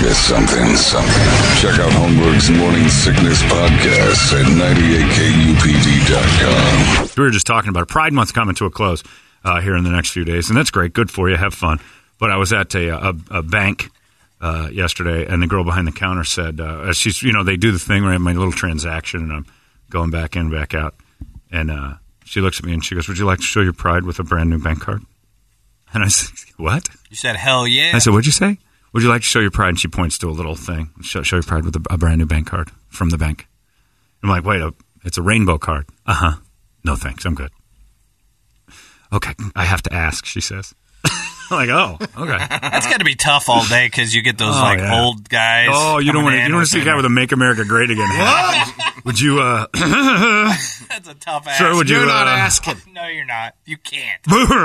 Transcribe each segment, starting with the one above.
Just something. Check out Holmberg's Morning Sickness Podcast at 98kupd.com. We were just talking about Pride Month coming to a close here in the next few days, and that's great. Good for you. Have fun. But I was at a bank yesterday, and the girl behind the counter said, she's, they do the thing where I have my little transaction, and I'm going back in, back out. And she looks at me and she goes, would you like to show your pride with a brand new bank card? And I said, what? You said, hell yeah. I said, what'd you say? Would you like to show your pride? And she points to a little thing. Show your pride with a brand new bank card from the bank. I'm like, wait, it's a rainbow card. Uh-huh. No, thanks. I'm good. Okay, I have to ask, she says. I'm like, oh, okay. That's got to be tough all day because you get those old guys. Oh, you don't want to see a guy with a "Make America Great Again" hat. Would you? That's a tough ask. Sir, You're not asking. No, you're not. You can't.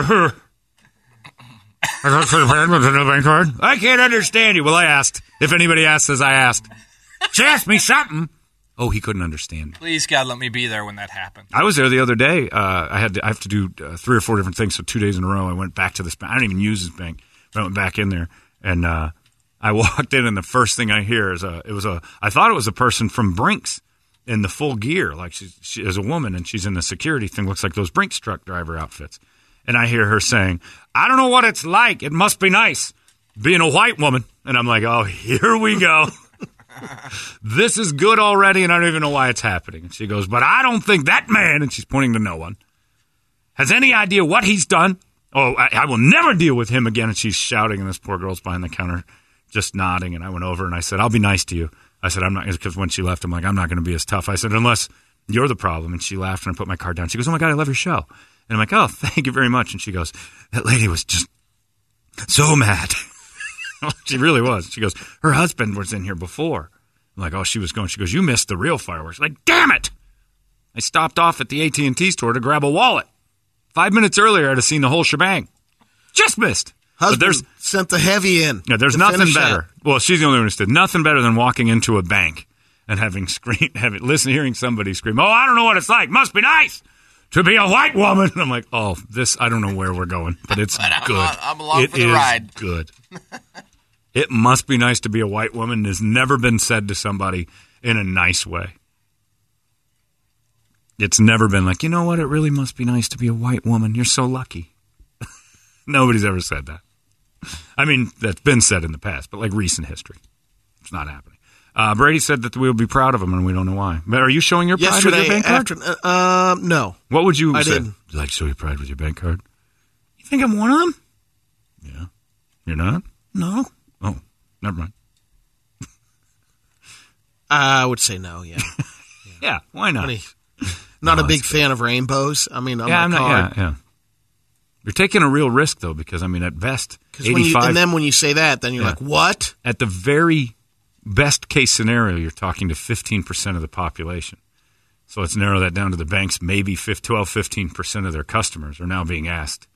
I can't understand you. Well, I asked. If anybody asks, as I asked. She asked me something. Oh, he couldn't understand. Please, God, let me be there when that happened. I was there the other day. I have to do 3 or 4 different things. So 2 days in a row, I went back to this bank. I didn't even use this bank. But I went back in there, and I walked in, and the first thing I hear is I thought it was a person from Brinks in the full gear, like she is a woman, and she's in the security thing. Looks like those Brinks truck driver outfits. And I hear her saying, I don't know what it's like. It must be nice being a white woman. And I'm like, oh, here we go. This is good already, and I don't even know why it's happening. And she goes, but I don't think that man, and she's pointing to no one, has any idea what he's done. Oh, I will never deal with him again. And she's shouting, and this poor girl's behind the counter just nodding. And I went over, and I said, I'll be nice to you. I said, I'm not, because when she left, I'm like, I'm not going to be as tough. I said, unless you're the problem. And she laughed, and I put my card down. She goes, oh, my God, I love your show. And I'm like, oh, thank you very much. And she goes, that lady was just so mad. She really was. She goes, her husband was in here before. I'm like, oh, she was going. She goes, you missed the real fireworks. I'm like, damn it. I stopped off at the AT&T store to grab a wallet. 5 minutes earlier, I'd have seen the whole shebang. Just missed. Husband sent the heavy in. Yeah, there's nothing better. Well, she's the only one who did. Nothing better than walking into a bank and hearing somebody scream, oh, I don't know what it's like. Must be nice to be a white woman. And I'm like, oh, I don't know where we're going, but it's good. I'm along for the ride. It is good. It must be nice to be a white woman. Has never been said to somebody in a nice way. It's never been like, you know what? It really must be nice to be a white woman. You're so lucky. Nobody's ever said that. I mean, that's been said in the past, but like recent history. It's not happening. Brady said that we'll be proud of him, and we don't know why. But are you showing your pride with your bank card? No. What would you say? Didn't. Would you like to show your pride with your bank card? You think I'm one of them? Yeah. You're not? No. Oh, never mind. I would say no, yeah. Yeah, why not? Not a big fan of rainbows. I mean, I'm not. Yeah. You're taking a real risk, though, because, I mean, at best, 85. And then when you say that, then you're like, what? At the very best case scenario, you're talking to 15% of the population. So let's narrow that down to the banks. Maybe 12-15% of their customers are now being asked,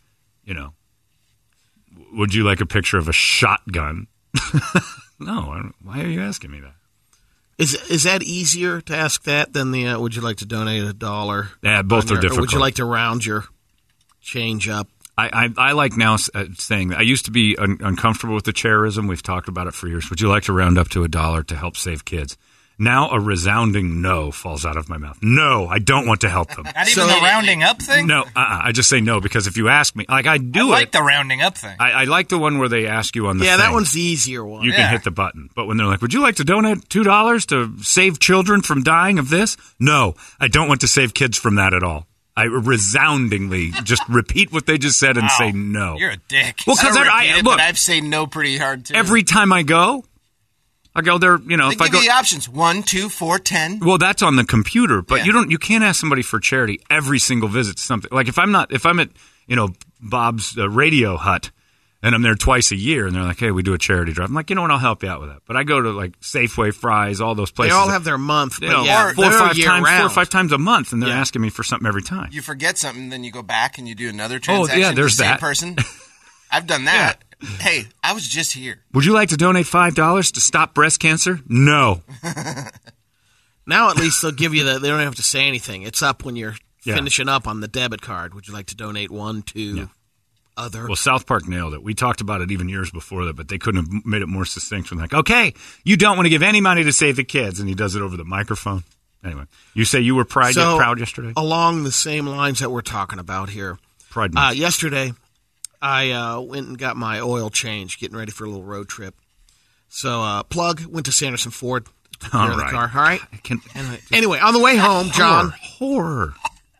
would you like a picture of a shotgun? No. Why are you asking me that? Is that easier to ask that than the would you like to donate $1? Yeah, both are difficult. Or would you like to round your change up? I like now saying that. I used to be uncomfortable with the chairism. We've talked about it for years. Would you like to round up to $1 to help save kids? Now a resounding no falls out of my mouth. No, I don't want to help them. Not even the rounding up thing? No, I just say no because if you ask me, like I like the rounding up thing. I like the one where they ask you on the thing. that one's the easier one. You can hit the button. But when they're like, would you like to donate $2 to save children from dying of this? No, I don't want to save kids from that at all. I resoundingly just repeat what they just said and say no. You're a dick. Well, because but I've said no pretty hard too. Every time I go there, they if I give go you the options 1, 2, 4, 10. Well, that's on the computer, but you can't ask somebody for charity every single visit to something. Like if I'm at Bob's Radio Hut and I'm there twice a year and they're like, hey, we do a charity drive. I'm like, you know what, I'll help you out with that. But I go to like Safeway, Fry's, all those places. They all have their month, but four or five times a month, and they're asking me for something every time. You forget something, then you go back and you do another transaction. Oh, yeah, there's with the same that. person. I've done that. Yeah. Hey, I was just here. Would you like to donate $5 to stop breast cancer? No. Now at least they'll give you they don't have to say anything. It's up when you're finishing up on the debit card. Would you like to donate $1 to other. Well, South Park nailed it. We talked about it even years before that, but they couldn't have made it more succinct. When like, okay, you don't want to give any money to save the kids, and he does it over the microphone. Anyway, you say you were proud yesterday? Along the same lines that we're talking about here. Pride Month. Yesterday, I went and got my oil change, getting ready for a little road trip. So, Plug went to Sanderson Ford. Took care of the car. All right? Anyway, on the way home, John. Horror.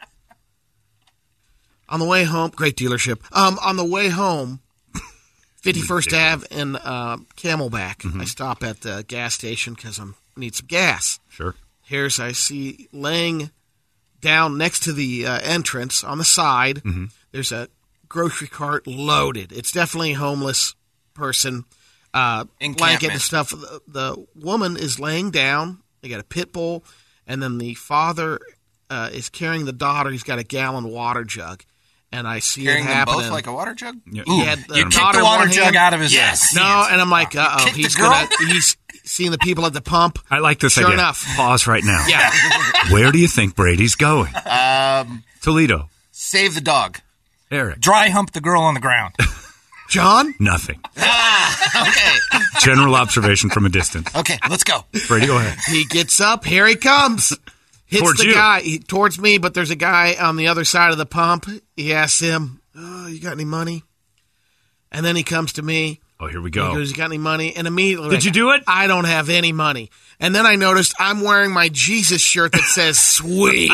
On the way home, great dealership. On the way home, 51st Ave and Camelback. I stop at the gas station because I need some gas. Sure. Here's, I see, laying down next to the entrance on the side, there's a grocery cart loaded. It's definitely a homeless person. Blanket and stuff. The woman is laying down. They got a pit bull, and then the father is carrying the daughter. He's got a gallon water jug. And I see carrying it happening. Them both like a water jug? Yeah. He had You kicked the water jug out of his Yes. No, and I'm like, uh-oh. He's seeing the people at the pump. I like this Sure idea. enough. Pause right now. Yeah. Where do you think Brady's going? Toledo. Save the dog. Eric. Dry hump the girl on the ground. John? Nothing. Okay. General observation from a distance. Okay, let's go. Brady, go ahead. He gets up. Here he comes. Hits Towards the you. guy. Towards me, but there's a guy on the other side of the pump. He asks him, you got any money? And then he comes to me. Oh, here we He go. goes, you got any money? And immediately, Did you do it? I don't have any money. And then I noticed I'm wearing my Jesus shirt that says sweet.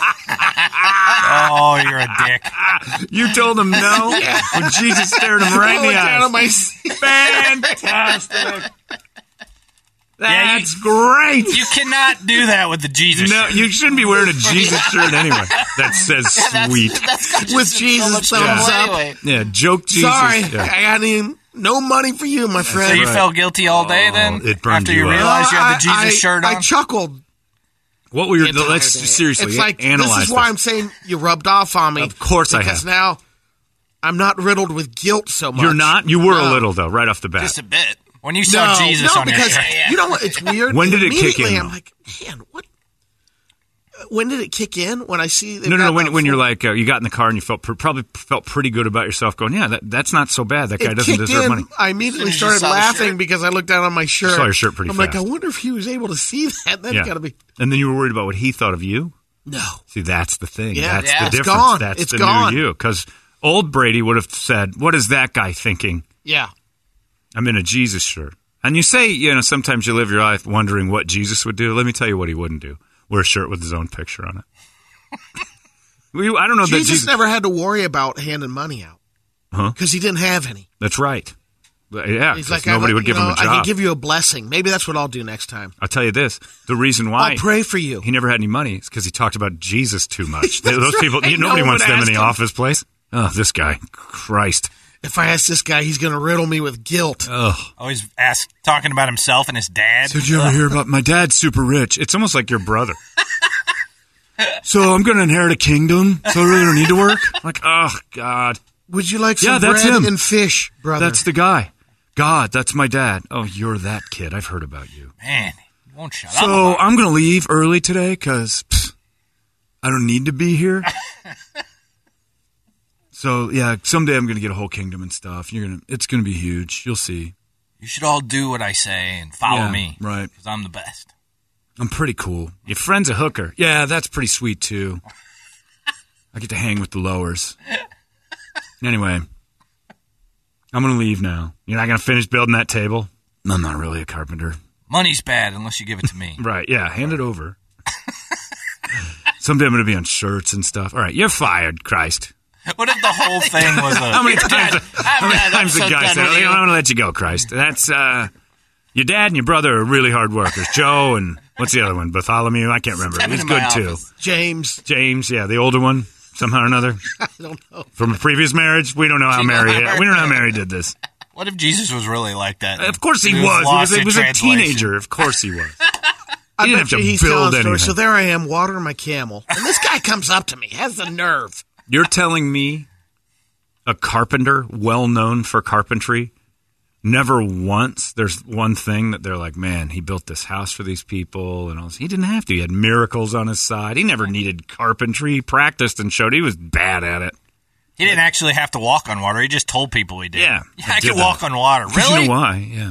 Oh, you're a dick. You told him no when Jesus stared him right in the Down on eyes. my Fantastic. Yeah, That's great. You cannot do that with the Jesus No, shirt. you shouldn't be wearing a Jesus shirt anyway. That says sweet. That's got With just Jesus so much thumbs trouble up. anyway. Yeah, joke Jesus. Sorry, Yeah. I got no money for you, my So friend. you right. felt guilty all day then? it burned After you you up. realized you had the Jesus I, shirt on? I chuckled. What were your? the entire Let's day. seriously It's like, analyze this is why I'm saying you rubbed off on me. Of course I because have. now I'm not riddled with guilt so much. You're not. You were a No. little though, right off the bat. Just a bit. When you saw Jesus no, on your because shirt. you know what? It's weird. When did it kick Immediately, in, I'm though? like, man, what? When did it kick in? When I see No. When you're like you got in the car and you probably felt pretty good about yourself, going, yeah, that's not so bad. That guy it doesn't kicked deserve in, money. I immediately As soon as you started saw the laughing shirt. because I looked down on my shirt. Saw your shirt pretty I'm like, fast. I wonder if he was able to see that. That's Yeah. got to be And then you were worried about what he thought of you. no. See, that's the thing. Yeah. That's Yeah. the It's difference. gone. That's It's the gone. new you. Because old Brady would have said, "What is that guy thinking? Yeah. I'm in a Jesus shirt." And you say, sometimes you live your life wondering what Jesus would do. Let me tell you what he wouldn't do. Wear a shirt with his own picture on it. I don't know that Jesus Jesus. never had to worry about handing money out Huh? because he didn't have any. That's right. But, yeah, He's 'cause like, nobody would give him a job. I can give you a blessing. Maybe that's what I'll do next time. I'll tell you this. The reason why I'll pray for you. he never had any money is because he talked about Jesus too much. That's Those people, right. nobody No wants one them in asked the him. office place. Oh, this guy. Christ. If I ask this guy, he's going to riddle me with guilt. Always talking about himself and his dad. Did you ever hear about my dad's super rich? It's almost like your brother. So I'm going to inherit a kingdom, so I really don't need to work? Like, oh, God. Would you like some Yeah, that's bread him. and fish, brother? That's the guy. God, that's my dad. Oh, you're that kid. I've heard about you. Man, he won't shut up. So about it. I'm going to leave early today because I don't need to be here. So, yeah, someday I'm going to get a whole kingdom and stuff. It's going to be huge. You'll see. You should all do what I say and follow Yeah, me. right. Because I'm the best. I'm pretty cool. Your friend's a hooker. Yeah, that's pretty sweet, too. I get to hang with the lowers. Anyway, I'm going to leave now. You're not going to finish building that table? I'm not really a carpenter. Money's bad unless you give it to me. Right, yeah, hand it over. Someday I'm going to be on shirts and stuff. All right, you're fired, Christ. What if the whole thing was a... How many times the so guy done said, with you. I'm going to let you go, Christ. That's, your dad and your brother are really hard workers. Joe and, what's the other one? Bartholomew? I can't remember. Step He's into my good, too. office. James. James, yeah, the older one, somehow or another. I don't know. From a previous marriage. We don't know how Mary did this. What if Jesus was really like that? Of course he was. was. He lost was in a translation. teenager. Of course he was. I He didn't bet have to you he's build telling stories. anything. So there I am, watering my camel. And this guy comes up to me, has the nerve. You're telling me a carpenter, well known for carpentry, never once, there's one thing that they're like, man, he built this house for these people and all this. He didn't have to. He had miracles on his side. He never needed carpentry. He practiced and showed he was bad at it. He didn't actually have to walk on water. He just told people he did. Yeah, I can walk on water. Really? You know why? Yeah.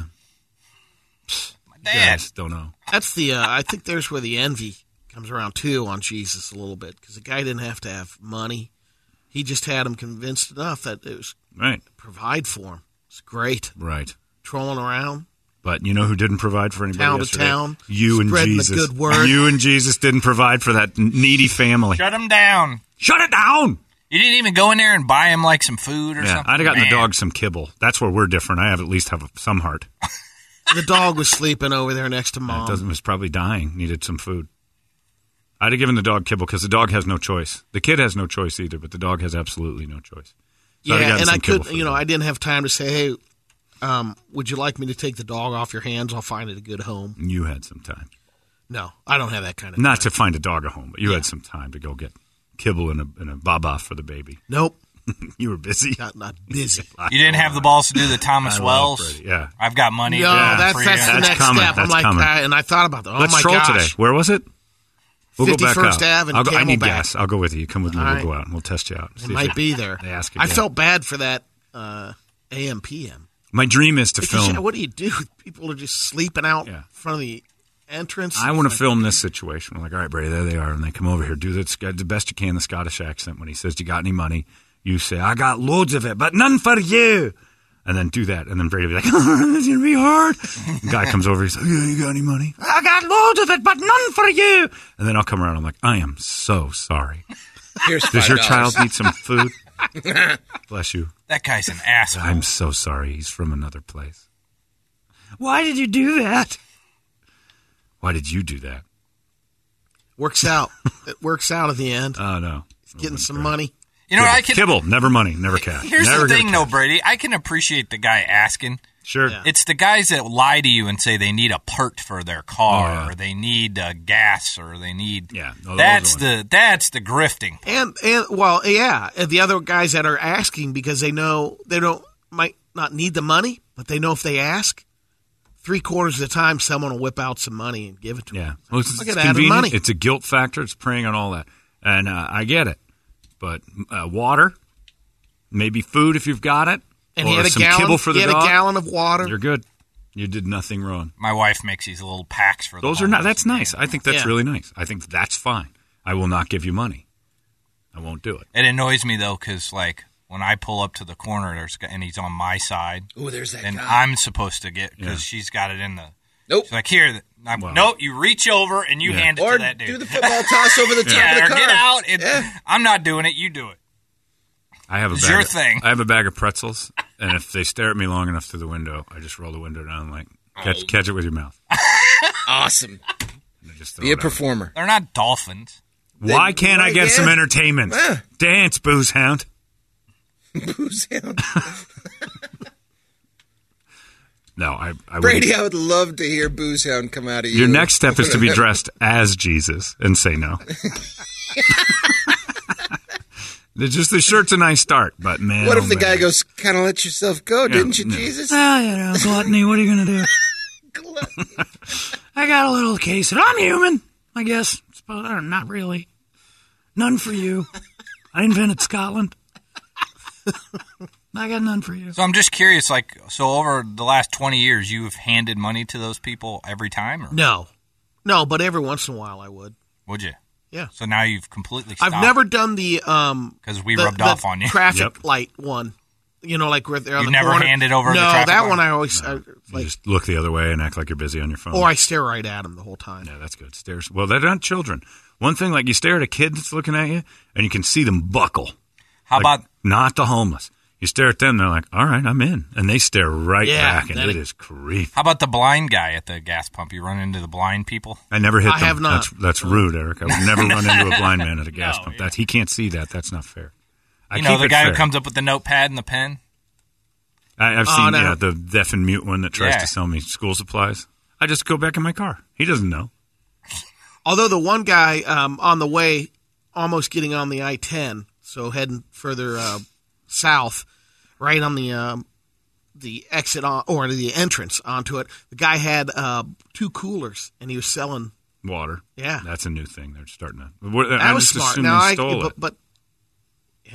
Dad. Guys don't know. That's the. I think there's where the envy comes around too on Jesus a little bit, because the guy didn't have to have money. He just had him convinced enough that it was Right. provide for him. It's great. Right. Trolling around. But you know who didn't provide for anybody Town to yesterday? town, You and spreading the Jesus. good word. You and Jesus didn't provide for that needy family. Shut him down. Shut it down! You didn't even go in there and buy him like some food or Yeah, something? I'd have gotten the Man. dog some kibble. That's where we're different. I have at least have some heart. The dog was sleeping over there next to It Mom. was probably dying, needed some food. I'd have given the dog kibble because the dog has no choice. The kid has no choice either, but the dog has absolutely no choice. So I'd have Yeah, gotten and some I kibble could, for the dog. I didn't have time to say, hey, would you like me to take the dog off your hands? I'll find it a good home. You had some time. No, I don't have that kind of Not time. to find a dog a home, but you had some time to go get kibble and a baba for the baby. Nope, You were busy. not busy. You didn't have the balls to do the Thomas I love Wells? Brady, yeah. I've got money. No, that's for the you. That's next coming, step. I'm that's like, coming. and I thought about that. Oh Let's my troll gosh. today. Where was it? We'll go back 51st out. Ave and I need Camelback. gas. I'll go with you. Come with me. All We'll right. go out and we'll test you out. It See if might be there. they ask I again. felt bad for that AM PM. My dream is to Because, film. what do you do? People are just sleeping out Yeah. in front of the entrance. I want to film this situation. I'm like, all right, Brady, there they are. And they come over here. Do the best you can, the Scottish accent. When he says, you got any money? You say, I got loads of it, but none for you. And then do that. And then Brady will be like, oh, this is going to be hard. The guy comes over. He says, yeah, you got any money? I got loads of it, but none for you. And then I'll come around. I'm like, I am so sorry. Here's Does your $5. child need some food? Bless you. That guy's an asshole. I'm so sorry. He's from another place. Why did you do that? Why did you do that? Works out. It works out at the end. Oh, no. Getting some money. You know, I can. Kibble, never money, never cash. Here's Never the get thing, cash. though, Brady. I can appreciate the guy asking. Sure. Yeah. It's the guys that lie to you and say they need a part for their car, Oh, yeah. or they need gas, or they need. Yeah, no, that's those are that's the grifting. And well, yeah, and the other guys that are asking because they know they might not need the money, but they know if they ask, 3/4 of the time someone will whip out some money and give it to them. Yeah. Well, it's Look at Adam convenient. money. It's a guilt factor. It's preying on all that. And I get it. But water, maybe food if you've got it, And or he had a some gallon. kibble for the he had dog. a gallon of water. You're good. You did nothing wrong. My wife makes these little packs for Those the are not. homeless, That's nice. man. I think that's Yeah. really nice. I think that's fine. I will not give you money. I won't do it. It annoys me though, because like when I pull up to the corner, and he's on my side, Oh, there's that and guy. I'm supposed to get because Yeah. she's got it in the. Nope. She's like, here, Wow. nope. You reach over and you Yeah. hand it Or to that dude. do the football toss over the top yeah, of or the car. get out. Yeah. I'm not doing it. You do it. I have a It's bag your of, thing. I have a bag of pretzels, and if they stare at me long enough through the window, I just roll the window down and like catch it with your mouth. Awesome. And I just throw Be a it out. performer. They're not dolphins. Why can't I Right, get yeah. some entertainment? Yeah. Dance, booze hound. Booze hound. No, I Brady, wouldn't. I would love to hear Booze Hound come out of you. Your next step is to be dressed as Jesus and say no. Just the shirt's a nice start, but man, What oh, if the man. guy goes, kind of let yourself go, didn't you, no. Jesus? Well, you know, gluttony. What are you going to do? I got a little case, and I'm human, I guess. Not really. None for you. I invented Scotland. I got none for you. So I'm just curious, like, so over the last 20 years, you've handed money to those people every time, or No, but every once in a while I would. would you? Yeah. So now you've completely stopped. I've never done the because we the- rubbed the off on you. traffic Yep. light one. You know, like where they're on You've the never corner. handed over the No, traffic that light? one I always You like, just look the other way and act like you're busy on your phone. or I stare right at them the whole time. Yeah, that's good. Stares. Well, they're not children. One thing, like you stare at a kid that's looking at you, and you can see them buckle. How Like, about not the homeless? You stare at them, they're like, all right, I'm in. And they stare right Yeah, back, and that- it is creepy. the blind guy at the gas pump? You run into the blind people? I never hit I them. have not. That's rude, Eric. I would never run into a blind man at a gas No, pump. yeah. He can't see that. That's not fair. I You know, keep the it guy fair. who comes up with the notepad and the pen? I've Oh, seen no. the deaf and mute one that tries Yeah. to sell me school supplies. I just go back in my car. He doesn't know. Although the one guy on the way, almost getting on the I-10, so heading further south, right on the exit on, or the entrance onto it, the guy had 2 coolers and he was selling. Water. Yeah. That's a new thing. They're starting to. That was smart. Now Stole it. but yeah,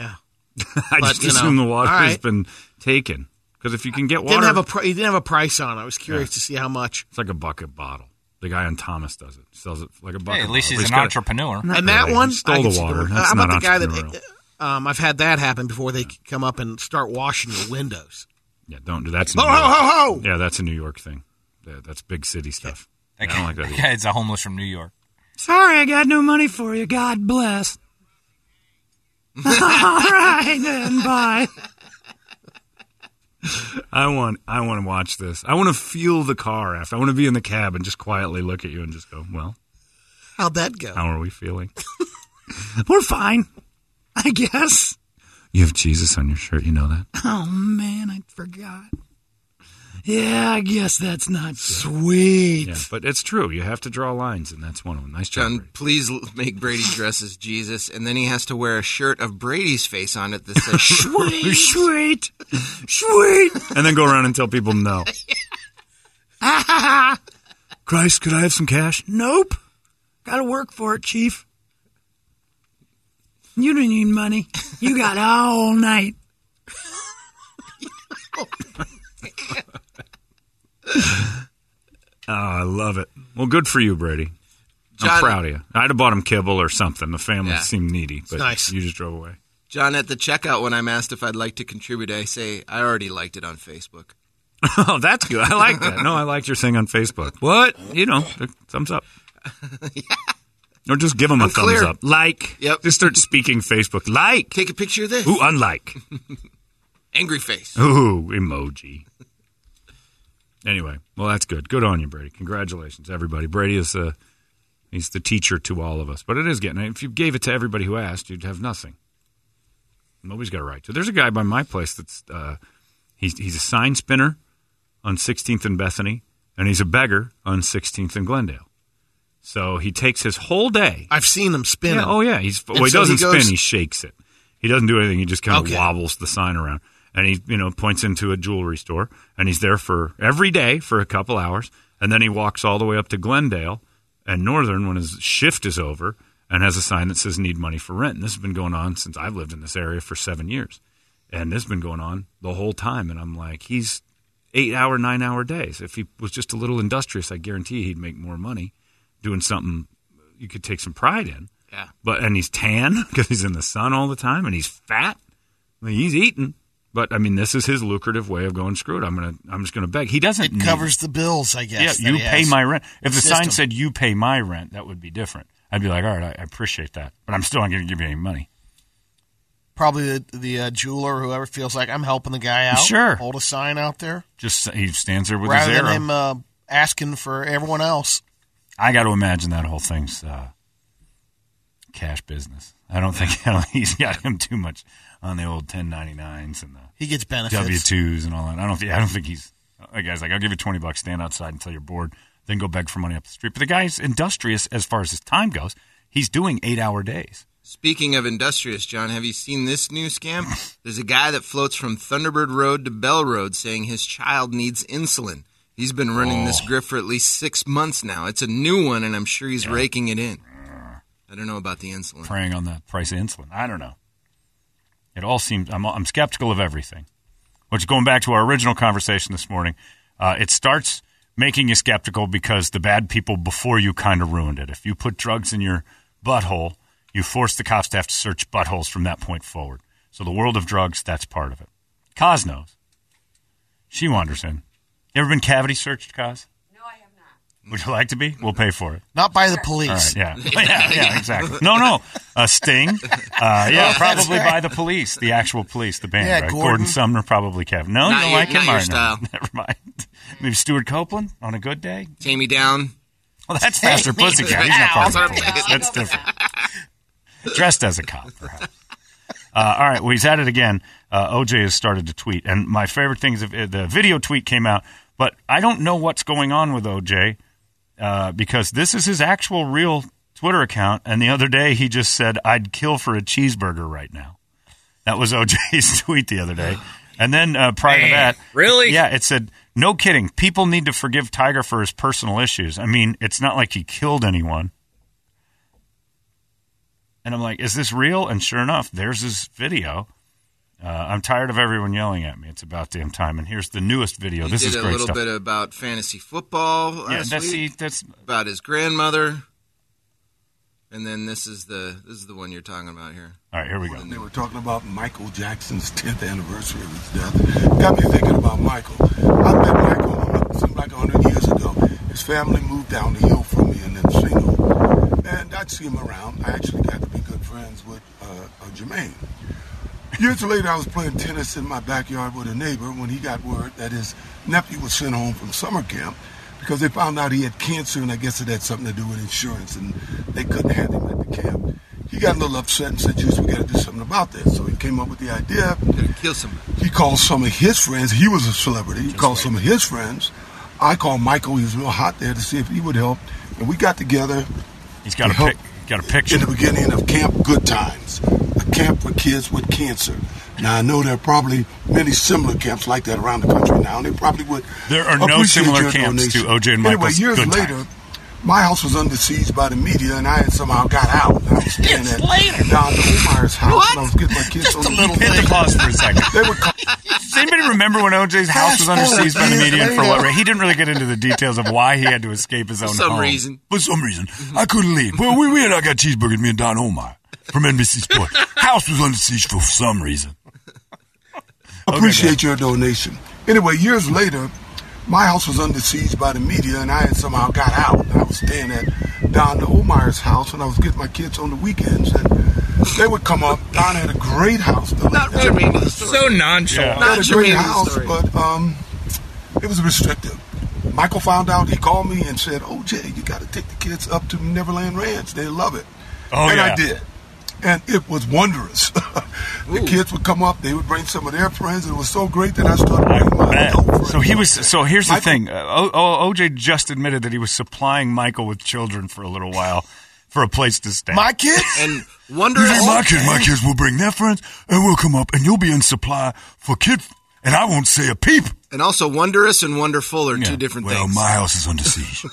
I But, just assume the water all has right. been taken. Because if you can get water, He didn't have a price on it. I was curious to see how much. it's like a bucket bottle. The guy on Thomas does it. He sells it like a bucket Hey, at least bottle. he's But an got- entrepreneur. And that really. one, He stole I the can see water. the- That's how about not the guy entrepreneurial. that? I've had that happen before. They come up and start washing your windows. Yeah, don't do that's Ho New ho York. ho ho! Yeah, that's a New York thing. That's big city stuff. That I don't like that either. guy's a homeless from New York. Sorry, I got no money for you. God bless. All right, then, bye. I want to watch this. I want to feel the car after. I want to be in the cab and just quietly look at you and just go, well, How'd that go? how are we feeling? We're fine, I guess. You have Jesus on your shirt, you know that? Oh, man, I forgot. Yeah, I guess that's not good. Sweet. Yeah, but it's true. You have to draw lines, and that's one of them. Nice job, John, Brady. please make Brady dress as Jesus, and then he has to wear a shirt of Brady's face on it that says "Sweet." Sweet. Sweet. And then go around and tell people no. Christ, could I have some cash? Nope. Got to work for it, Chief. You don't need money. You got all night. Oh, I love it. Well, good for you, Brady. I'm John- proud of you. I'd have bought him kibble or something. The family Yeah. seemed needy, but nice. you just drove away. John, at the checkout, when I'm asked if I'd like to contribute, I say I already liked it on Facebook. Oh, that's good. I like that. No, I liked your thing on Facebook. What? You know, thumbs up. Or just give them a thumbs clear. up. Like. Yep. Just start speaking Facebook. Like. Take a picture of this. Ooh, unlike. Angry face. Ooh, emoji. Anyway, well, that's good. Good on you, Brady. Congratulations, everybody. Brady is he's the teacher to all of us. But it is getting, if you gave it to everybody who asked, you'd have nothing. Nobody's got a right to. There's a guy by my place that's, he's a sign spinner on 16th and Bethany, and he's a beggar on 16th and Glendale. So he takes his whole day. I've seen him spinning. Yeah, oh, yeah. He so doesn't he goes- spin. He shakes it. He doesn't do anything. He just kind of Okay. wobbles the sign around. And he, points into a jewelry store. And he's there for every day for a couple hours. And then he walks all the way up to Glendale and Northern when his shift is over and has a sign that says need money for rent. And this has been going on since I've lived in this area for 7 years. And this has been going on the whole time. And I'm like, he's 8-hour, 9-hour days. If he was just a little industrious, I guarantee he'd make more money doing something you could take some pride in. Yeah. And he's tan because he's in the sun all the time, and he's fat. I mean, he's eating. But I mean, this is his lucrative way of going screw it. I'm just gonna beg. He doesn't It need covers the bills, I guess. Yeah, you pay my rent. If the sign System. said you pay my rent, that would be different. I'd be like, all right, I appreciate that, but I'm still not going to give you any money. Probably the jeweler or whoever feels like I'm helping the guy out. Sure. Hold a sign out there Just he stands there with rather his than arrow. him asking for everyone else. I got to imagine that whole thing's cash business. I don't think he's got him too much on the old 1099s and the He gets benefits. W-2s and all that. I don't think he's. The guy's like, I'll give you $20, stand outside until you're bored, then go beg for money up the street. But the guy's industrious as far as his time goes. He's doing 8-hour days. Speaking of industrious, John, have you seen this new scam? There's a guy that floats from Thunderbird Road to Bell Road saying his child needs insulin. He's been running this grift for at least 6 months now. It's a new one, and I'm sure he's raking it in. I don't know about the insulin. Preying on the price of insulin. I don't know. It all seems. I'm skeptical of everything. Which, going back to our original conversation this morning, it starts making you skeptical because the bad people before you kind of ruined it. If you put drugs in your butthole, you force the cops to have to search buttholes from that point forward. So the world of drugs, that's part of it. Kaz knows. She wanders in. You ever been cavity searched, Kaz? No, I have not. Would you like to be? We'll pay for it. Not by the All police. right, yeah, exactly. No, a sting. Probably by the police, the actual police, the band, Yeah, right? Gordon. Sumner, probably Kevin. No, you Not don't your- like him? not your All right, style. no, never mind. Maybe Stuart Copeland on a good day? Tammy down. Well, that's Faster Pussycat. He's not part of the Ow. police. That's different. Dressed as a cop, perhaps. All right, well, he's at it again. OJ has started to tweet. And my favorite thing is the video tweet came out, but I don't know what's going on with OJ because this is his actual real Twitter account. And the other day he just said, I'd kill for a cheeseburger right now. That was OJ's tweet the other day. And then prior to that. Really? Yeah, it said, no kidding. People need to forgive Tiger for his personal issues. I mean, it's not like he killed anyone. And I'm like, is this real? And sure enough, there's his video. I'm tired of everyone yelling at me. It's about damn time. And here's the newest video. He this did is a great little stuff. bit about fantasy football last week. That's about his grandmother. And then this is the one you're talking about here. all right. Here we go. They were talking about Michael Jackson's 10th anniversary of his death. Got me thinking about Michael. I met Michael, it seemed like 100 years ago. His family moved down the hill from me in Encino. And I'd see him around. I actually got to be good friends with Jermaine. Years later, I was playing tennis in my backyard with a neighbor when he got word that his nephew was sent home from summer camp because they found out he had cancer, and I guess it had something to do with insurance, and they couldn't have him at the camp. He got a little upset and said, "Juice, we got to do something about this." So he came up with the idea. Gonna kill somebody. He called some of his friends. He was a celebrity. He called some of his friends. I called Michael. He was real hot there to see if he would help, and we got together. He's got a picture. In the beginning of Camp Good Times, a camp for kids with cancer. Now, I know there are probably many similar camps like that around the country now, and they probably would. There are no appreciate similar your camps donation. to O.J. and Michael's Anyway, years Good later, Times. my house was under siege by the media, and I had somehow got out. And I was staying at Don Omar's house, and I was getting my kids on the Hit the pause for a second. They would call. Does anybody remember when O.J.'s house was under siege by the media and for what? He didn't really get into the details of why he had to escape his own For some home. reason. For some reason, I couldn't leave. Well, we had I got cheeseburgers, me and Don Omar from NBC Sports. House was under siege for some reason. Appreciate your donation. Anyway, years later, my house was under siege by the media, and I had somehow got out. And I was staying at Don Omar's house, and I was getting my kids on the weekends, and they would come up. Don had a great house. Not germane to the story. So nonchalant. He had Not a germane great to the house, story. but it was restrictive. Michael found out. He called me and said, "OJ, you got to take the kids up to Neverland Ranch. They love it." Oh, and yeah. I did. And it was wondrous. The kids would come up. They would bring some of their friends. And it was so great that I started bringing my adult friends. So he was. So here's the Michael- thing. OJ just admitted that he was supplying Michael with children for a little while for a place to stay. My kids? And wondrous. You see, my kids will bring their friends, and we'll come up, and you'll be in supply for kids, and I won't say a peep. And also wondrous and wonderful are Yeah. two different Well, things. my house is under siege.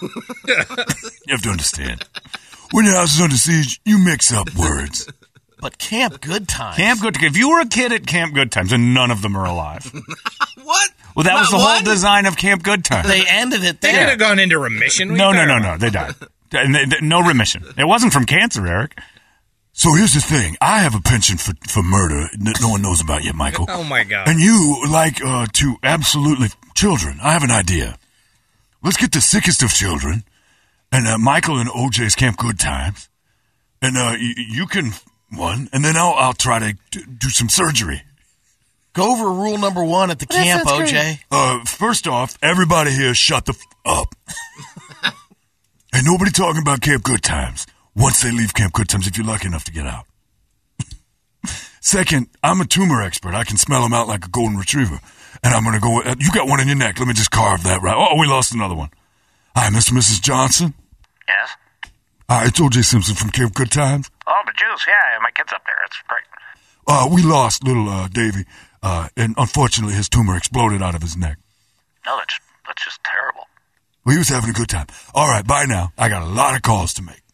You have to understand. When your house is under siege, you mix up words. But Camp Good Times. Camp Good. If you were a kid at Camp Good Times, and none of them are alive. What? Well, that was Not the whole one? design of Camp Good Times. They ended it They there. could have gone into remission. No. They died. And no remission. It wasn't from cancer, Eric. So here's the thing. I have a penchant for murder that no one knows about yet, Michael. Oh, my God. And you like to absolutely children. I have an idea. Let's get the sickest of children, and Michael and OJ's Camp Good Times, and you can one, and then I'll try to do some surgery. Go over rule number 1 at the camp, OJ. First off, everybody here shut the up. Ain't nobody talking about Camp Good Times once they leave Camp Good Times if you're lucky enough to get out. Second, I'm a tumor expert. I can smell them out like a golden retriever. And I'm going to go, you got one in your neck. Let me just carve that right. Oh, we lost another one. Hi, Mr. and Mrs. Johnson. Yes? Hi, it's O.J. Simpson from Camp Good Times. Oh, the juice. Yeah, my kid's up there. It's great. We lost little Davy, and unfortunately his tumor exploded out of his neck. No, that's just terrible. Well, he was having a good time. All right, bye now. I got a lot of calls to make.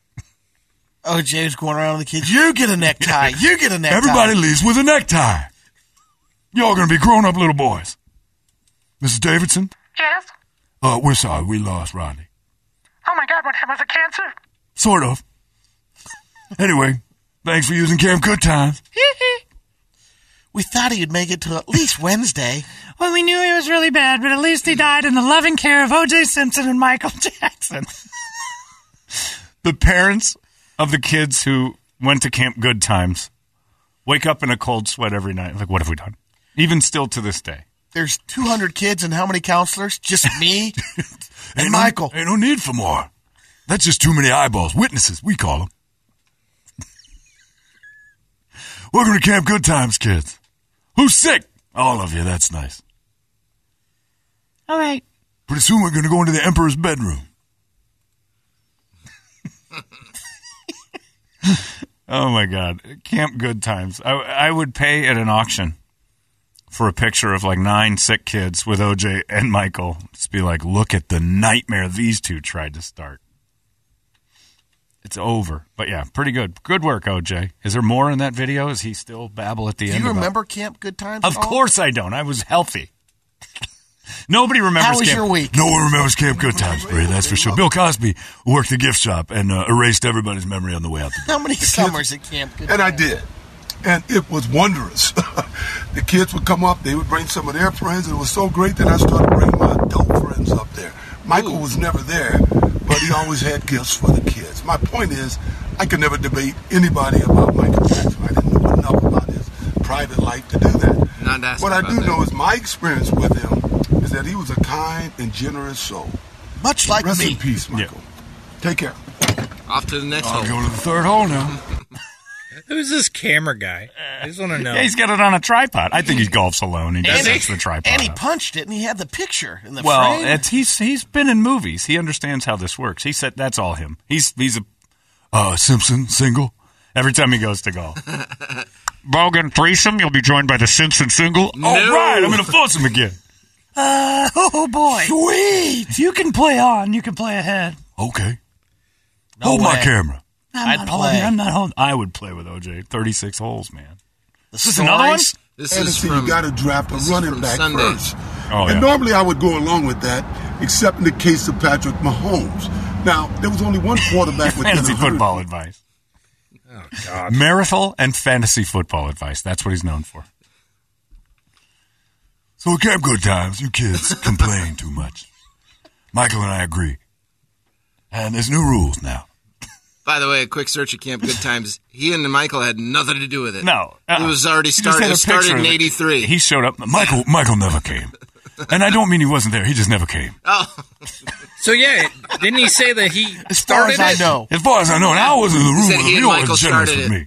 OJ was going around with the kids. You get a necktie. You get a necktie. Everybody leaves with a necktie. Y'all gonna be grown-up little boys. Mrs. Davidson? Yes? We're sorry. We lost Rodney. Oh, my God, what happened to cancer? Sort of. Anyway, thanks for using Camp Good Times. We thought he'd make it to at least Wednesday. Well, we knew he was really bad, but at least he died in the loving care of O.J. Simpson and Michael Jackson. The parents of the kids who went to Camp Good Times wake up in a cold sweat every night. Like, what have we done? Even still to this day. There's 200 kids and how many counselors? Just me and Ain't Michael. Ain't no need for more. That's just too many eyeballs. Witnesses, we call them. Welcome to Camp Good Times, kids. Who's sick? All of you. That's nice. All right. Pretty soon we're going to go into the Emperor's bedroom. Oh, my God. Camp Good Times. I would pay at an auction for a picture of like 9 sick kids with OJ and Michael. Just be like, look at the nightmare these two tried to start. It's over. But yeah, pretty good. Good work, OJ. Is there more in that video? Is he still babble at the end? Do you remember Camp Good Times? Of course I don't. I was healthy. Nobody remembers How was your week? No one remembers Camp Good Times, Brady, that's for sure. Bill Cosby worked the gift shop and erased everybody's memory on the way out the door. How many summers at Camp Good Times? And I did. And it was wondrous. The kids would come up, they would bring some of their friends, and it was so great that I started bringing my adult friends up there. Michael was never there, but he always had gifts for the kids. My point is, I could never debate anybody about Michael Jackson. I didn't know enough about his private life to do that. What I do know is my experience with him is that he was a kind and generous soul. Much like Rest me. in peace, Michael. Take care. Off to the next I'll hole. go to the third hole now. Who's this camera guy? I just want to know. Yeah, he's got it on a tripod. I think he golfs alone. He just sets the tripod And he up. punched it, and he had the picture in the Well, frame. he's been in movies. He understands how this works. He said that's all him. He's a Simpson single. every time he goes to golf. Bogan threesome. You'll be joined by the Simpson single. All right, I'm going to force him again. Oh, boy. Sweet. If you can play on, you can play ahead. Okay. No Hold my way. camera. I'd play. I'm not holding. I would play with OJ. 36 holes, man. This is another one? This And is see, from you got to draft a this is running from back Sunday. first. Oh, And yeah. normally I would go along with that, except in the case of Patrick Mahomes. Now, there was only one quarterback within Fantasy 100. football advice. Oh, God. Marital and fantasy football advice. That's what he's known for. So at Camp Good Times, you kids complain too much. Michael and I agree. And there's new rules now. By the way, a quick search of Camp Good Times. He and Michael had nothing to do with it. No. It was already He just started. had a It started picture in of it. '83. He showed up. Michael never came. And I don't mean he wasn't there. He just never came. So, yeah, didn't he say that he As far as started I it? know. As far as I know, and I wasn't in the room said with he him. and You know, Michael was generous started with it. me.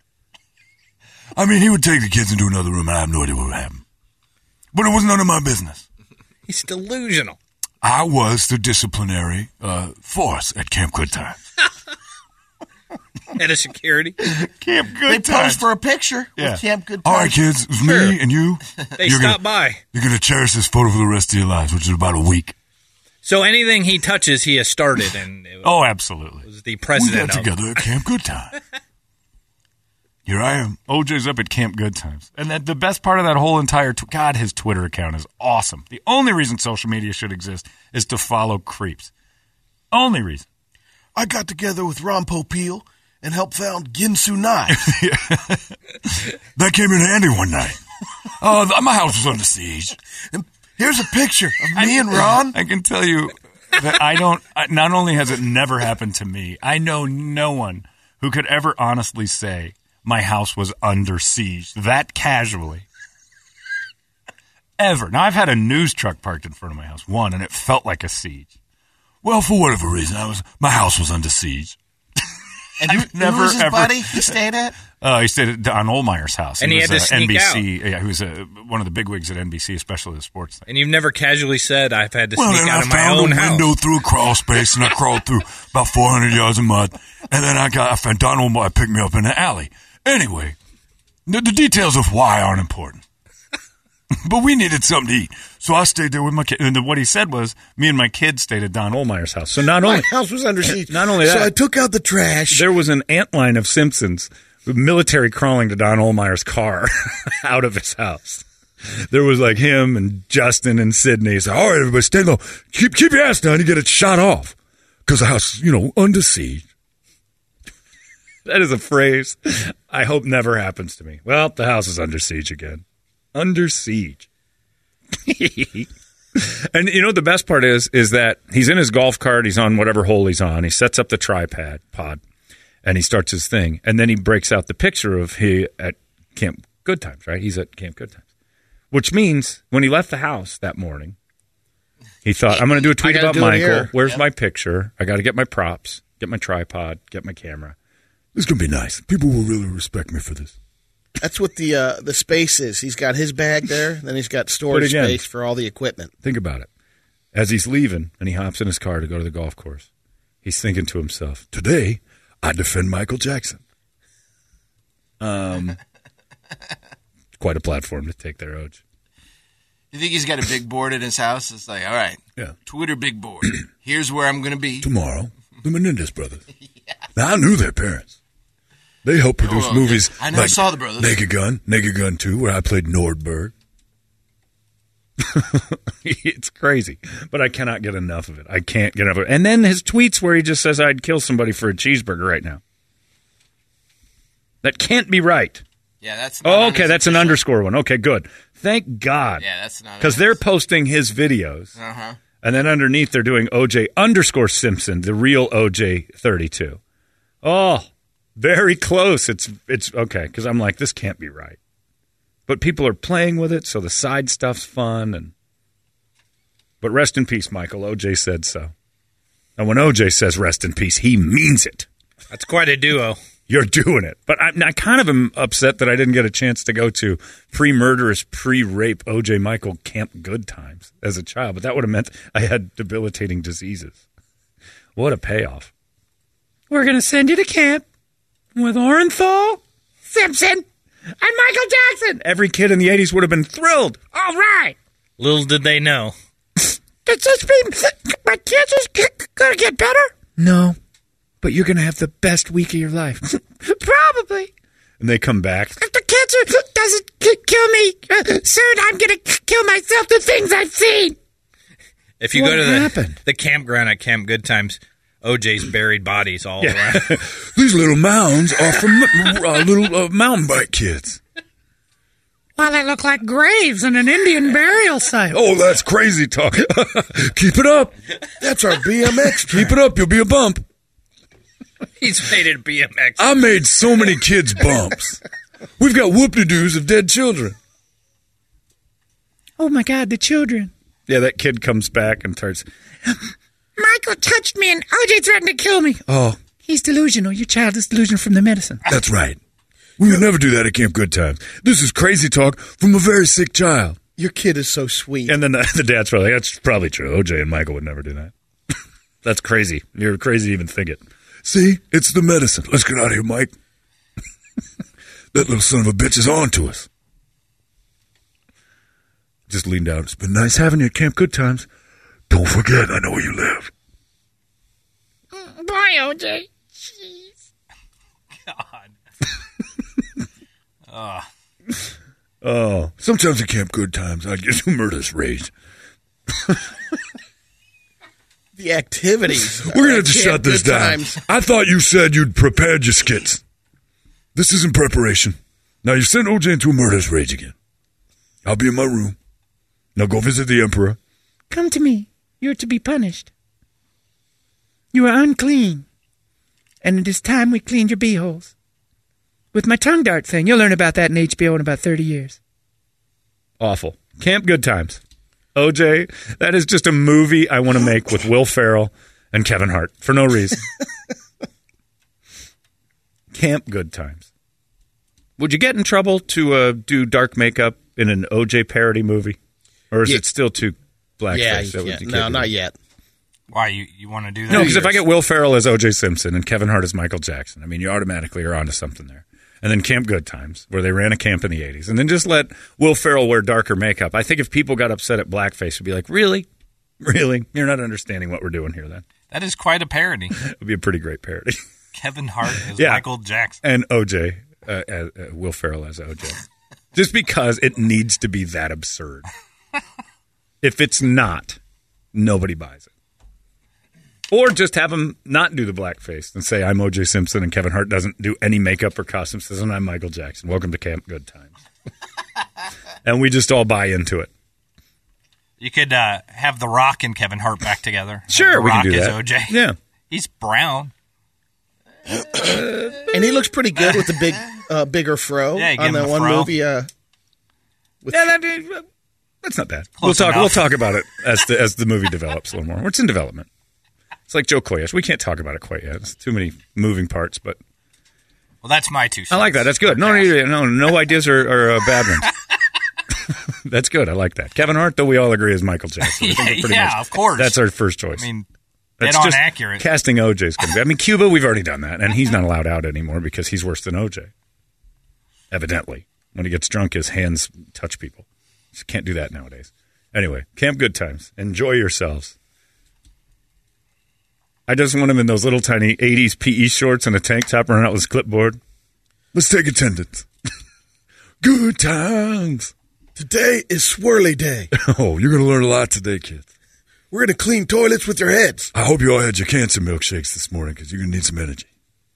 I mean, he would take the kids into another room, and I have no idea what would happen. But it was none of my business. He's delusional. I was the disciplinary force at Camp Good Times. Head of security. Camp They Good Times. posed for a picture Yeah. with Camp Good All Times. right, kids, it was Sure. me and you. They You're stopped by. You're going to cherish this photo for the rest of your lives, which is about a week. So anything he touches, he has started, and it Oh, absolutely. was the We president got of together at Camp Good Time. Here I am. OJ's up at Camp Good Times. And the best part of that whole entire God, his Twitter account is awesome. The only reason social media should exist is to follow creeps. Only reason. I got together with Ron Popeil and helped found Ginsu Knives. That came in handy one night. My house was under siege. And here's a picture of me and Ron. I can tell you that not only has it never happened to me, I know no one who could ever honestly say my house was under siege that casually. Ever. Now, I've had a news truck parked in front of my house, and it felt like a siege. Well, for whatever reason, my house was under siege. And who never, was his ever- buddy he stayed at? He stayed at Don Ohlmeyer's house. And he was, had to sneak NBC, Yeah, he was one of the bigwigs at NBC, especially the sports thing. And you've never casually said, I've had to Well, sneak then out I of my found own a house. window through a crawl space, and I crawled through about 400 yards of mud. And then I found Don Ohlmeyer picked me up in the alley. Anyway, the details of why aren't important. But we needed something to eat. So I stayed there with my kid. And what he said was, me and my kid stayed at Don Ohlmeyer's house. So not only My house was under siege. Not only that, So I took out the trash. there was an antline of Simpsons, military crawling to Don Ohlmeyer's car out of his house. There was like him and Justin and Sydney. He said, all right, everybody, stay low. Keep your ass down. You get it shot off. Because the house, under siege. That is a phrase I hope never happens to me. Well, the house is under siege again. Under siege. And the best part is that he's in his golf cart. He's on whatever hole he's on. He sets up the tripod, and he starts his thing. And then he breaks out the picture of he at Camp Good Times, right? He's at Camp Good Times. Which means when he left the house that morning, he thought, I'm going to do a tweet I gotta about do it Michael. here. Where's Yep. my picture? I got to get my props, get my tripod, get my camera. This is going to be nice. People will really respect me for this. That's what the space is. He's got his bag there, then he's got storage again- space for all the equipment. Think about it. As he's leaving and he hops in his car to go to the golf course, he's thinking to himself, Today, I defend Michael Jackson. quite a platform to take there, Oj. You think he's got a big board at his house? It's like, all right, Yeah. Twitter big board. Here's where I'm going to be. Tomorrow, the Menendez brothers. Now, I knew their parents. They helped produce movies I never like saw the brothers. Naked Gun 2, where I played Nordberg. It's crazy, but I cannot get enough of it. I can't get enough of it. And then his tweets where he just says, I'd kill somebody for a cheeseburger right now. That can't be right. Yeah, that's not okay, that's an underscore one. Okay, good. Thank God. Yeah, that's not. Because they're posting his videos. Uh-huh. And then underneath they're doing OJ_Simpson, the real OJ 32. Oh, very close. It's okay, because I'm like, this can't be right. But people are playing with it, so the side stuff's fun. But rest in peace, Michael. OJ said so. And when OJ says rest in peace, he means it. That's quite a duo. You're doing it. But I kind of am upset that I didn't get a chance to go to pre-murderous, pre-rape OJ Michael Camp Good Times as a child. But that would have meant I had debilitating diseases. What a payoff. We're going to send you to camp with Orenthal, Simpson, and Michael Jackson. Every kid in the 80s would have been thrilled. All right. Little did they know. Does this mean my cancer's going to get better? No. But you're going to have the best week of your life. Probably. And they come back. If the cancer doesn't kill me soon, I'm going to kill myself. The things I've seen. If you go to the campground at Camp Good Times, OJ's buried bodies all around. These little mounds are from little mountain bike kids. Well, they look like graves in an Indian burial site. Oh, that's crazy talk. Keep it up. That's our BMX. Keep it up. You'll be a bump. He's made it BMX. I made so many kids bumps. We've got whoop-de-doos of dead children. Oh, my God, the children. Yeah, that kid comes back and starts, Michael touched me and OJ threatened to kill me. Oh. He's delusional. Your child is delusional from the medicine. That's right. We would never do that at Camp Good Times. This is crazy talk from a very sick child. Your kid is so sweet. And then the dad's probably, that's probably true. OJ and Michael would never do that. That's crazy. You're crazy to even think it. See, it's the medicine. Let's get out of here, Mike. That little son of a bitch is on to us. Just lean down. It's been nice having you at Camp Good Times. Don't forget, I know where you live. Bye, OJ. Jeez. God. Oh, sometimes at Camp Good Times, I get to murderous rage. The activities. We're going to have to shut this down. I thought you said you'd prepared your skits. This isn't preparation. Now you sent OJ into a murderous rage again. I'll be in my room. Now go visit the Emperor. Come to me. You're to be punished. You are unclean. And it is time we cleaned your beeholes. With my tongue dart thing. You'll learn about that in HBO in about 30 years. Awful. Camp Good Times. OJ, that is just a movie I want to make with Will Ferrell and Kevin Hart for no reason. Camp Good Times. Would you get in trouble to do dark makeup in an OJ parody movie? Or is it still too blackface? Yeah, no, not yet. Why, you want to do that? No, because if I get Will Ferrell as OJ Simpson and Kevin Hart as Michael Jackson, I mean, you automatically are onto something there. And then Camp Good Times, where they ran a camp in the 80s. And then just let Will Ferrell wear darker makeup. I think if people got upset at blackface, would be like, really? Really? You're not understanding what we're doing here then. That is quite a parody. It would be a pretty great parody. Kevin Hart as Michael Jackson. And OJ, Will Ferrell as OJ. Just because it needs to be that absurd. If it's not, nobody buys it. Or just have him not do the blackface and say, I'm O.J. Simpson, and Kevin Hart doesn't do any makeup or costume. Says, and I'm Michael Jackson. Welcome to Camp Good Times. And we just all buy into it. You could have The Rock and Kevin Hart back together. Sure, we can do that. The Rock is O.J. Yeah. He's brown. And he looks pretty good with the bigger fro on that one fro. movie. That's not bad. We'll talk about it as the movie develops a little more. It's in development. It's like Joe Koyash. We can't talk about it quite yet. It's too many moving parts, but well, that's my 2 cents. I like that. That's good. No ideas are bad ones. That's good. I like that. Kevin Hart, though, we all agree is Michael Jackson. Of course. That's our first choice. I mean, that's dead on just accurate. Casting OJ is going to be. I mean, Cuba, we've already done that, and he's not allowed out anymore because he's worse than OJ. Evidently, when he gets drunk, his hands touch people. Just can't do that nowadays. Anyway, Camp Good Times. Enjoy yourselves. I just want him in those little tiny 80s PE shorts and a tank top running out with his clipboard. Let's take attendance. Good times. Today is swirly day. Oh, you're going to learn a lot today, kids. We're going to clean toilets with your heads. I hope you all had your cancer milkshakes this morning because you're going to need some energy.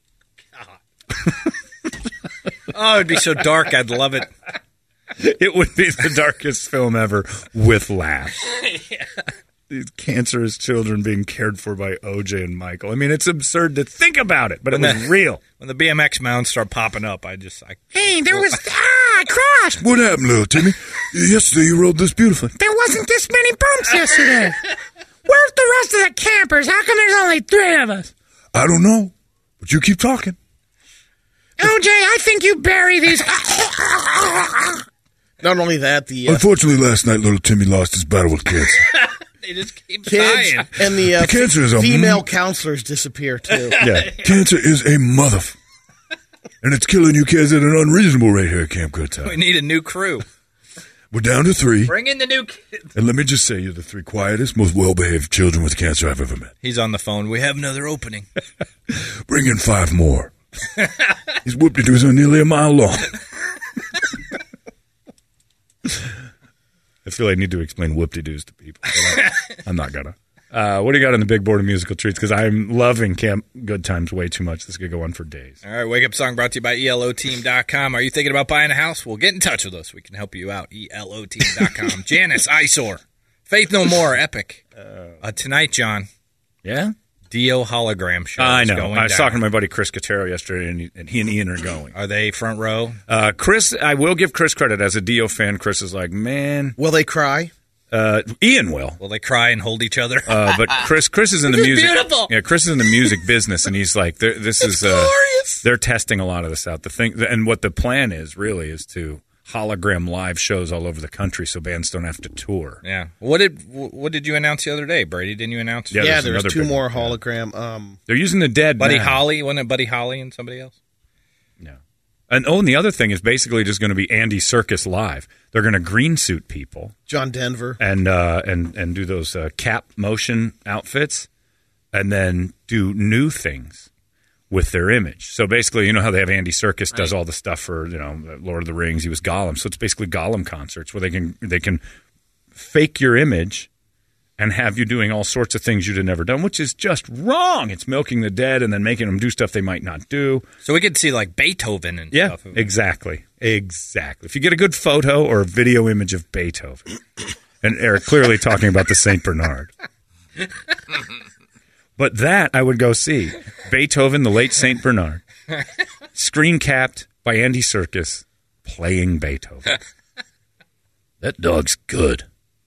Oh, it'd be so dark. I'd love it. It would be the darkest film ever with laughs. Yeah. These cancerous children being cared for by OJ and Michael. I mean, it's absurd to think about it, but it was real. When the BMX mounds start popping up, Hey, there was... I crashed. What happened, little Timmy? Yesterday you rode this beautifully. There wasn't this many bumps yesterday. Where's the rest of the campers? How come there's only 3 of us? I don't know, but you keep talking. OJ, I think you bury these... Not only that, Unfortunately, last night, little Timmy lost his battle with cancer. They just keep kids dying. and the cancer is female counselors disappear, too. Yeah, cancer is a mother... And it's killing you kids at an unreasonable rate here at Camp Good Time. We need a new crew. We're down to 3. Bring in the new kids. And let me just say, you're the 3 quietest, most well-behaved children with cancer I've ever met. He's on the phone. We have another opening. Bring in 5 more. These whoop-de-doos are nearly a mile long. I feel I need to explain whoop-de-doos to people. But I'm not gonna. What do you got on the big board of musical treats? Because I'm loving Camp Good Times way too much. This could go on for days. All right, Wake Up Song brought to you by ELOteam.com. Are you thinking about buying a house? Well, get in touch with us. We can help you out. ELOteam.com. Janice, Eyesore, Faith No More, Epic. Tonight, John. Yeah? Dio hologram show. I know. Going I was down. talking to my buddy Chris Cotero yesterday, and he and Ian are going. Are they front row? Chris, I will give Chris credit. As a Dio fan, Chris is like, man. Will they cry? Ian will. Will they cry and hold each other? But Chris is in the This is music. beautiful. Yeah, Chris is in the music business, and he's like, this is glorious. They're testing a lot of this out. The thing, and what the plan is really is to hologram live shows all over the country, so bands don't have to tour. Yeah. What did you announce the other day, Brady? Didn't you announce? Yeah, there's another 2 big more one. hologram. They're using the Dead. Buddy now. Holly, wasn't it? Buddy Holly and somebody else. No. And the other thing is basically just going to be Andy Serkis live. They're going to green suit people. John Denver. And do those cap motion outfits, and then do new things with their image. So basically, you know how they have Andy Serkis does all the stuff for Lord of the Rings. He was Gollum, so it's basically Gollum concerts where they can fake your image and have you doing all sorts of things you'd have never done, which is just wrong. It's milking the dead and then making them do stuff they might not do. So we could see like Beethoven and stuff. Exactly. If you get a good photo or a video image of Beethoven, and Eric clearly talking about the St. Bernard. But that I would go see. Beethoven, the late St. Bernard, screen capped by Andy Serkis, playing Beethoven. That dog's good.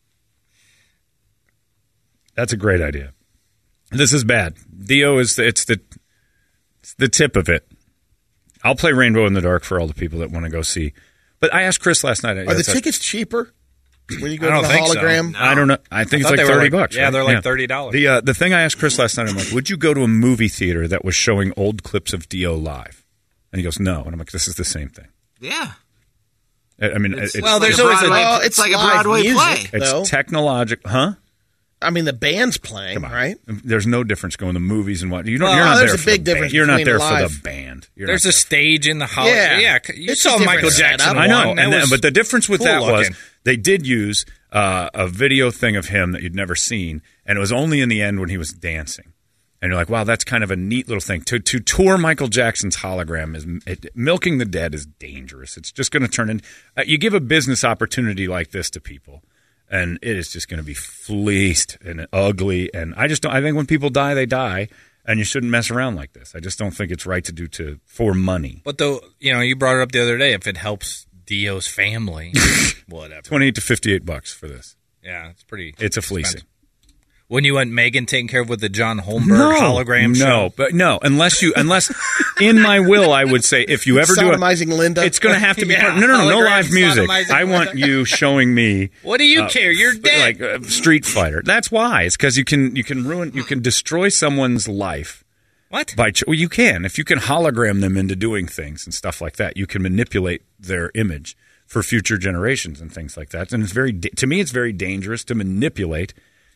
That's a great idea. This is bad. Dio is it's the tip of it. I'll play Rainbow in the Dark for all the people that want to go see. But I asked Chris last night. Are the tickets cheaper when you go to the think hologram? so. I don't know. I think it's like $30. Yeah, right? they're like $30. The thing I asked Chris last night, I'm like, would you go to a movie theater that was showing old clips of Dio live? And he goes, no. And I'm like, this is the same thing. Yeah. I mean, It's well, like there's a always Broadway, it's like a Broadway music, play. though. It's technological, huh? I mean, the band's playing, right? There's no difference going to movies and what. You're not there's there a for big the difference band. You're not between there live. for the band. There's a stage in the hall. Yeah. You It's saw a different Michael Jackson. setup. I know, One. but the difference with cool that was looking. they did use a video thing of him that you'd never seen, and it was only in the end when he was dancing. And you're like, wow, that's kind of a neat little thing. To tour Michael Jackson's hologram milking the dead is dangerous. It's just going to turn in. You give a business opportunity like this to people, and it is just going to be fleeced and ugly. And I just don't. I think when people die, they die, and you shouldn't mess around like this. I just don't think it's right to do for money. But though, you brought it up the other day. If it helps Dio's family, whatever. $28 to $58 for this. Yeah, it's pretty. It's a fleecing. When you want Megan taken care of with the John Holmberg hologram show? Unless in my will, I would say if you ever do it, sodomizing Linda, it's going to have to be Yeah, no hologram live music. sodomizing I want Linda. you showing me. What do you care? You're dead. Like Street Fighter. That's why. It's because you can destroy someone's life. What? Well, you can. If you can hologram them into doing things and stuff like that, you can manipulate their image for future generations and things like that. And it's to me, it's very dangerous to manipulate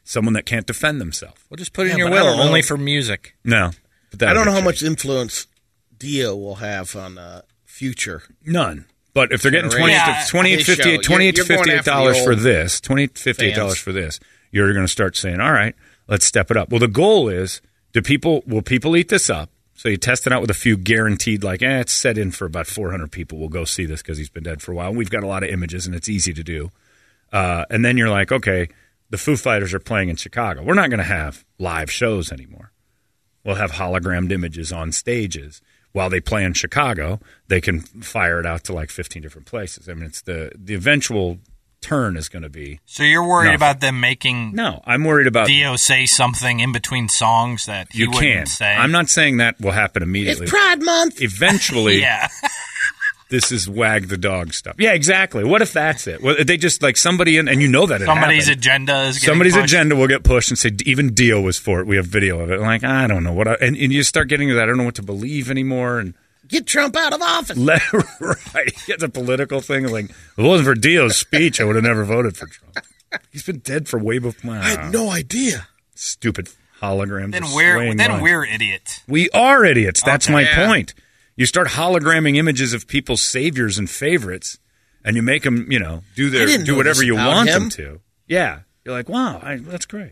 someone that can't defend themselves. Well, just put it in your will, only for music. No. I don't know how much influence Dio will have on Future. None. But if they're getting $28 to $58 for this, $28 to $58 for this, you're going to start saying, all right, let's step it up. Well, the goal is, will people eat this up? So you test it out with a few guaranteed, like, it's set in for about 400 people. We'll go see this because he's been dead for a while. We've got a lot of images, and it's easy to do. And then you're like, okay, the Foo Fighters are playing in Chicago. We're not going to have live shows anymore. We'll have hologrammed images on stages. While they play in Chicago, they can fire it out to like 15 different places. I mean, it's the eventual turn is going to be. So you're worried about them making? No, I'm worried about Dio say something in between songs that he wouldn't say. I'm not saying that will happen immediately. It's Pride Month. Eventually, yeah. This is wag the dog stuff. Yeah, exactly. What if that's it? Well, they just like somebody and you know that somebody's agenda is getting somebody's pushed. Agenda will get pushed and say even Dio was for it. We have video of it. Like I don't know what, and you start getting to that. I don't know what to believe anymore. And get Trump out of office. Right, it's a political thing. Like if it wasn't for Dio's speech, I would have never voted for Trump. He's been dead for way before. I had no idea. Stupid holograms. Then we're idiots. We are idiots. That's my point. You start hologramming images of people's saviors and favorites, and you make them, do whatever you want them to. Yeah. You're like, wow, that's great.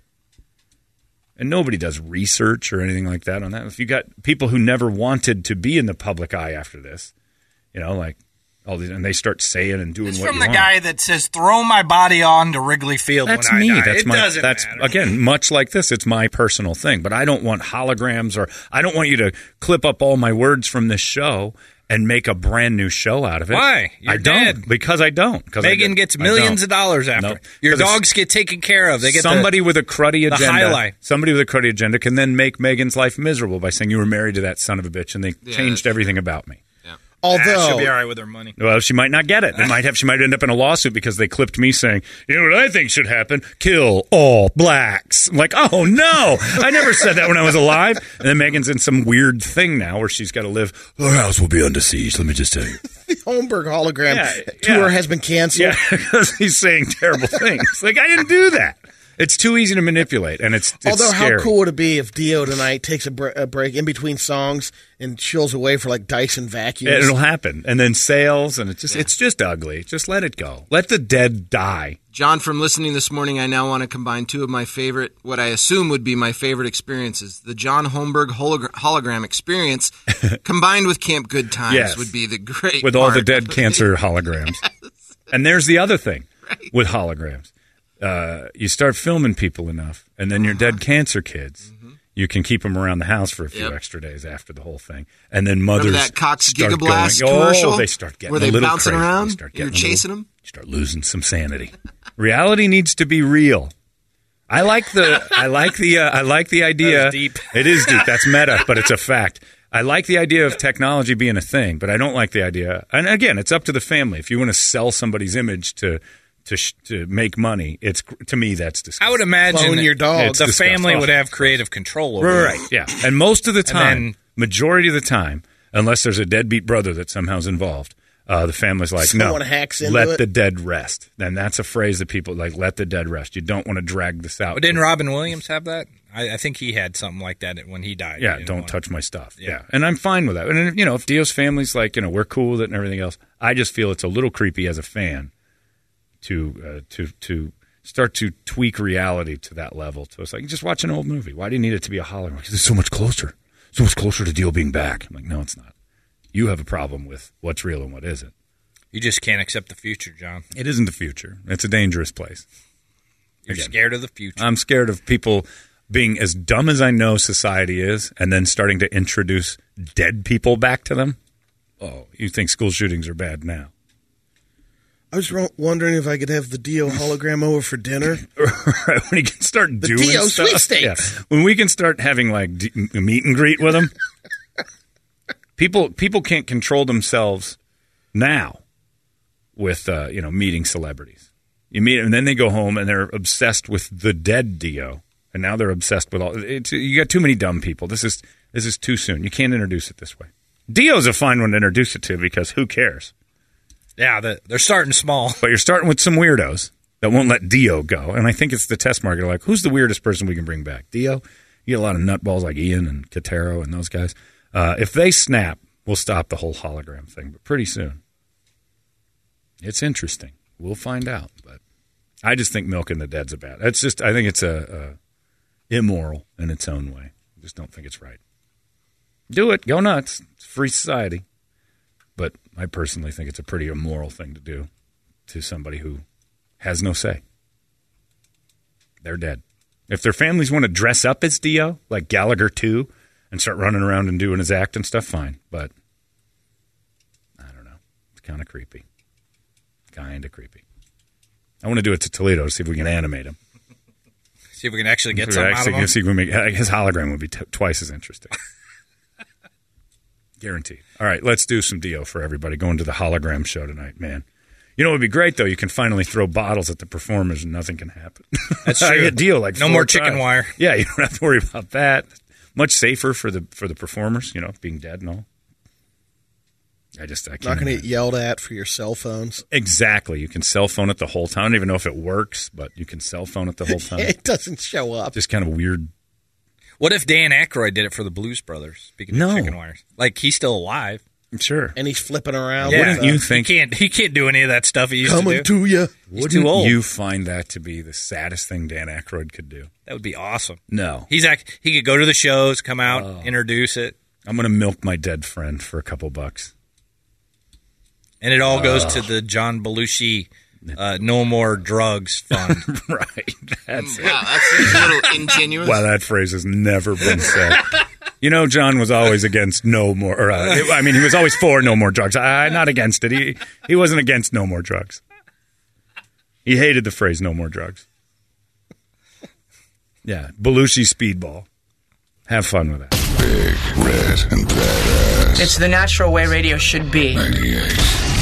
And nobody does research or anything like that on that. If you got people who never wanted to be in the public eye after this, like all these, and they start saying and doing it's what you want. From the guy that says, throw my body on to Wrigley Field that's when me. I die. That's matter. Again, much like this, it's my personal thing. But I don't want holograms or I don't want you to clip up all my words from this show and make a brand new show out of it. Why? I don't. Because I don't. Megan gets millions of dollars after. Nope. Your dogs get taken care of. They get somebody with a cruddy agenda. Highlight. Somebody with a cruddy agenda can then make Megan's life miserable by saying you were married to that son of a bitch and they changed everything about me. Although she'll be all right with her money. Well, she might not get it. She might end up in a lawsuit because they clipped me saying, you know what I think should happen? Kill all blacks. I'm like, oh no, I never said that when I was alive. And then Megan's in some weird thing now where she's got to live. Our house will be under siege. Let me just tell you. The Holmberg hologram tour has been canceled. Yeah, because he's saying terrible things. Like I didn't do that. It's too easy to manipulate, and it's Although, scary. How cool would it be if Dio tonight takes a break in between songs and chills away for like Dyson vacuums? It'll happen, and then sales, and it's just ugly. Just let it go. Let the dead die. John, from listening this morning, I now want to combine two of my favorite, what I assume would be my favorite experiences. The John Holmberg hologram experience combined with Camp Good Times would be the great with part. all the dead cancer holograms. Yes. And there's the other thing with holograms. You start filming people enough, and then your dead cancer kids, you can keep them around the house for a few extra days after the whole thing. And then mothers remember that Cox Gigablast going, commercial? They start getting where they a little bouncing crazy. around? You're chasing them? You start losing some sanity. Reality needs to be real. I like the idea. That was deep. It is deep. That's meta, but it's a fact. I like the idea of technology being a thing, but I don't like the idea. And again, it's up to the family. If you want to sell somebody's image to make money, it's to me that's disgusting. I would imagine your dog. The family would have creative control over it. Right, yeah. And most of the time, majority of the time, unless there's a deadbeat brother that somehow's involved, the family's like, someone hacks into let it. the dead rest. And that's a phrase that people like, let the dead rest. You don't want to drag this out. But didn't Robin Williams have that? I think he had something like that when he died. Yeah, don't touch my stuff. Yeah. And I'm fine with that. And, if Dio's family's like, we're cool with it and everything else, I just feel it's a little creepy as a fan to start to tweak reality to that level. So it's like, just watch an old movie. Why do you need it to be a hologram? Because it's so much closer to Dio being back. I'm like, no, it's not. You have a problem with what's real and what isn't. You just can't accept the future, John. It isn't the future. It's a dangerous place. You're scared of the future. I'm scared of people being as dumb as I know society is and then starting to introduce dead people back to them. Oh, you think school shootings are bad now. I was wondering if I could have the Dio hologram over for dinner. Right, when he can start the doing Dio stuff. sweepstakes. Yeah. When we can start having like meet and greet with him. People can't control themselves now with meeting celebrities. You meet them, and then they go home and they're obsessed with the dead Dio, and now they're obsessed with all. You got too many dumb people. This is too soon. You can't introduce it this way. Dio's a fine one to introduce it to because who cares? Yeah, they're starting small. But you're starting with some weirdos. that won't let Dio go. And I think it's the test market. Like, who's the weirdest person we can bring back? Dio? You get a lot of nutballs like Ian and Katero and those guys. If they snap, we'll stop the whole hologram thing. But pretty soon. It's interesting. We'll find out. But I just think milking the dead's a bad. I think it's immoral in its own way. I just don't think it's right. Do it. Go nuts. It's a free society. But I personally think it's a pretty immoral thing to do to somebody who has no say. They're dead. If their families want to dress up as Dio, like Gallagher 2, and start running around and doing his act and stuff, fine. But I don't know. It's kind of creepy. Kind of creepy. I want to do it to Toledo to see if we can animate him. See if we can actually get something out of him. See if we make, his hologram would be twice as interesting. Guaranteed. All right, let's do some Dio for everybody. Going to the hologram show tonight, man. You know what would be great, though? You can finally throw bottles at the performers and nothing can happen. That's true. I get Dio like no more chicken times. wire. Yeah, you don't have to worry about that. Much safer for the performers, being dead and all. I can't. Not going to get yelled at for your cell phones. Exactly. You can cell phone it the whole time. I don't even know if it works, but you can cell phone it the whole time. It doesn't show up. Just kind of weird. What if Dan Aykroyd did it for the Blues Brothers? Speaking of chicken wires, like he's still alive. Sure. And he's flipping around. Yeah. Wouldn't you think he can't do any of that stuff he used coming to do? to you? He's too old. You find that to be the saddest thing Dan Aykroyd could do? That would be awesome. No. He could go to the shows, come out, introduce it. I'm going to milk my dead friend for a couple bucks. And it all goes to the John Belushi No More Drugs Fund. Right. That's wow, that seems a little ingenuous. Wow, that phrase has never been said. John was always against no more. He was always for no more drugs. Not against it. He wasn't against no more drugs. He hated the phrase no more drugs. Yeah, Belushi speedball. Have fun with that. Big, red, and badass. It's the natural way radio should be. 98.